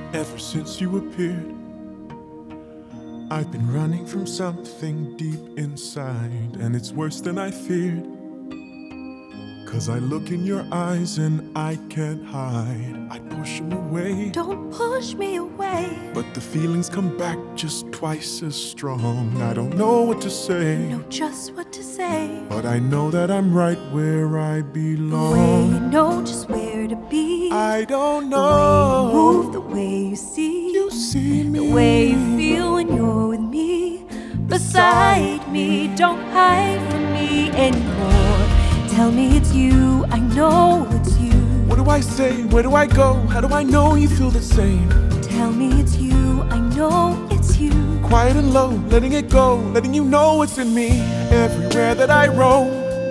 Ever since you appeared, I've been running from something deep inside, and it's worse than I feared. 'Cause I look in your eyes and I can't hide. I push them away. Don't push me away. But the feelings come back just twice as strong. I don't know what to say. Know just what to say. But I know that I'm right where I The way you belong. know just where to be. I don't The way you know. move, the way you see. You see me. The way you feel when you're with me. Beside me, don't hide from me anymore. Tell me it's you, I know it's you. What do I say? Where do I go? How do I know you feel the same? Tell me it's you, I know it's you. Quiet and low, letting it go, letting you know it's in me. Everywhere that I roam,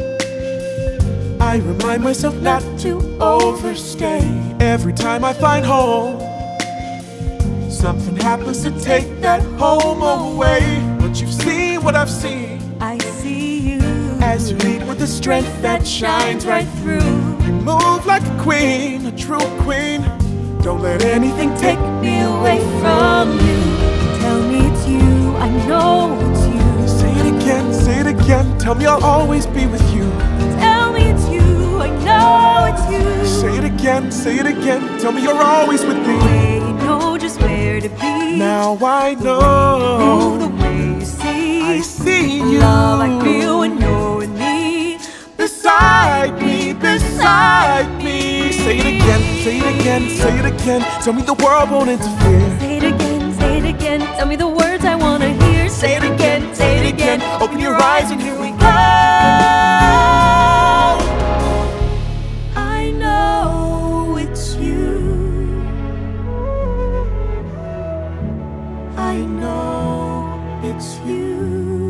I remind myself not to overstay. Every time I find home, something happens to take that home away. But you've seen what I've seen, I see you as you lead with the strength that shines right through. You move like a queen, a true queen. Don't let anything take Me away from you. Tell me it's you, I know it's you. Say it again, say it again. Tell me I'll always be with you. Tell me it's you, I know it's you. Say it again, say it again. Tell me you're always with me. The way you know just where to be. Now I Move know. the way you see. I see you. Love I feel when you're with me. Beside me, beside me. Say it again, say it again, say it again. Tell me the world won't interfere. Say it again, say it again. Tell me the words I wanna hear. Say it again, say it again. Open your eyes and here we go. I know it's you. I know it's you.